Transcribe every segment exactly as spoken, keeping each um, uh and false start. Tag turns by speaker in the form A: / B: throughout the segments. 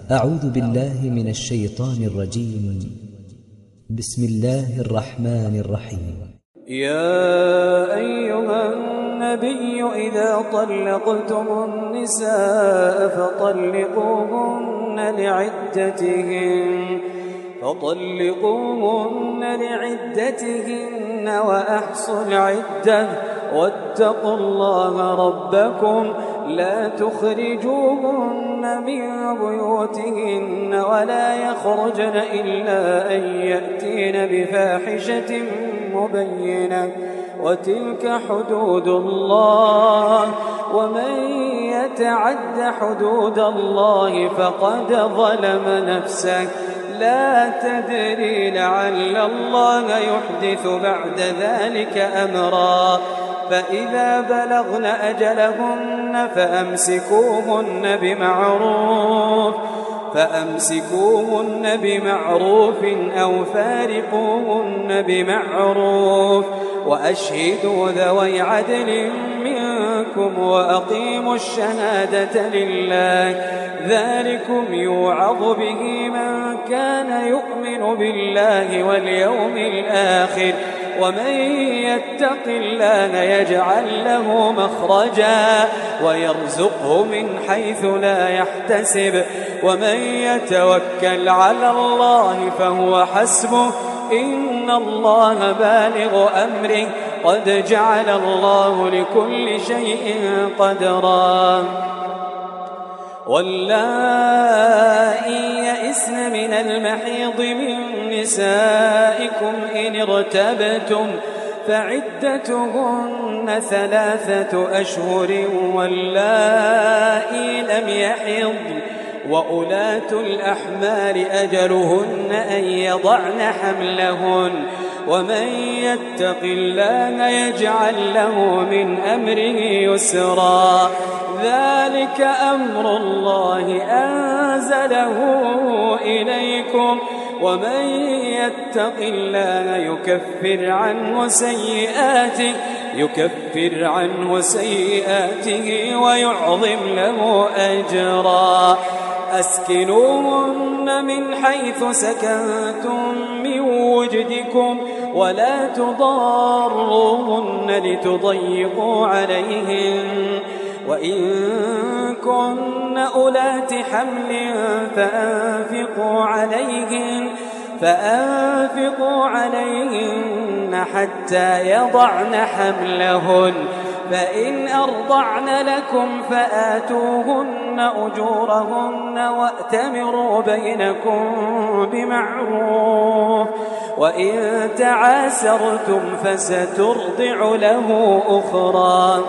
A: أعوذ بالله من الشيطان الرجيم. بسم الله الرحمن الرحيم.
B: يا أيها النبي إذا طلقتم النساء فطلقوهن لعدتهن فطلقوهن لعدتهن وأحصوا العدة واتقوا الله ربكم لا تخرجوهن من بيوتهن ولا يخرجن إلا أن يأتين بفاحشة مبينة وتلك حدود الله ومن يتعد حدود الله فقد ظلم نفسه لا تدري لعل الله يحدث بعد ذلك أمرا فإذا بلغن أجلهن فأمسكوهن بمعروف فأمسكوهن بمعروف أو فارقوهن بمعروف وأشهدوا ذوي عدل منكم وأقيموا الشهادة لله ذلكم يوعظ به من كان يؤمن بالله واليوم الآخر ومن يتق الله يجعل له مخرجا ويرزقه من حيث لا يحتسب ومن يتوكل على الله فهو حسبه إن الله بالغ أمره قد جعل الله لكل شيء قدرا واللائي يئسن من المحيض من نسائكم إن ارتبتم فعدتهن ثلاثة أشهر واللائي لم يحضن وأولاة الأحمال أجلهن أن يضعن حملهن ومن يتق الله يجعل له من أمره يسرا ذلك أمر الله أنزله إليكم ومن يتق الله يكفر عنه سيئاته يكفر عنه سيئاته ويعظم له أجرا أسكنوهن من حيث سكنتم من وجدكم ولا تضاروهن لتضيقوا عليهن وإن كن أولات حمل فأنفقوا عليهن فأنفقوا عليهن حتى يضعن حملهن فإن أرضعن لكم فآتوهن أجورهن وأتمروا بينكم بمعروف وإن تعاسرتم فسترضع له أخرى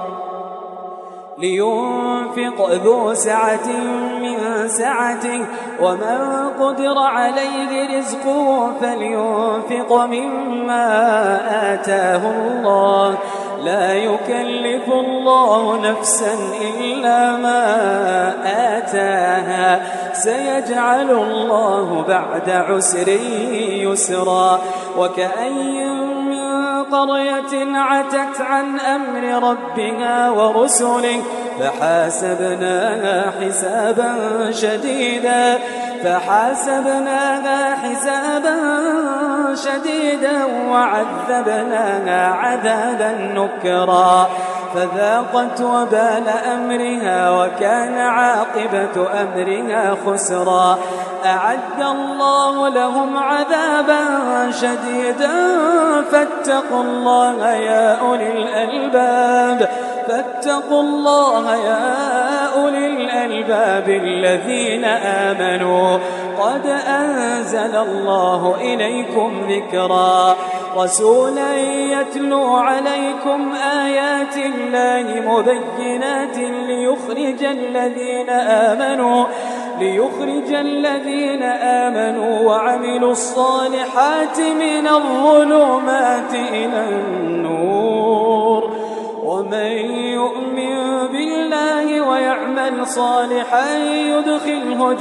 B: لينفق ذو سعة من سعته ومن قدر عليه رزقه فلينفق مما آتاه الله لا يكلف الله نفسا إلا ما آتاها سيجعل الله بعد عسر يسرا وكأي من قرية عتت عن أمر ربها ورسله فحاسبناها حسابا شديدا فحاسبناها حسابا شديدا وعذبناها عذابا نكرا فذاقت وبال أمرها وكان عاقبة أمرها خسرا أعد الله لهم عذابا شديدا فاتقوا الله يا أولي الألباب فاتقوا الله يا أولي الألباب الذين آمنوا قد أنزل الله إليكم ذكرا رسولا يتلو عليكم آيات الله مبينات ليخرج الذين آمنوا ليخرج الذين آمنوا وعملوا الصالحات من الظلمات إلى النور ومن يؤمن بالله ويعمل صالحا يدخله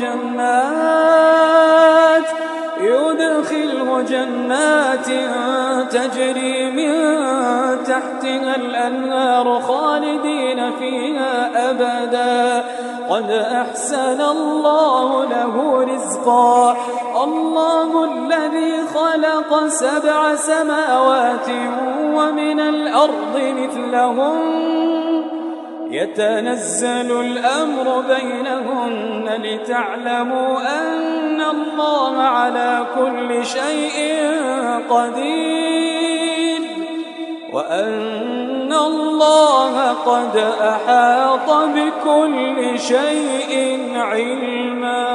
B: جنات يدخله جنات تجري من تحتها الأنهار خالدين فيها أبدا قد أحسن الله رزقا الله الذي خلق سبع سماوات ومن الأرض مثلهم يتنزل الأمر بينهن لتعلموا أن الله على كل شيء قدير وأن الله قد أحاط بكل شيء علما.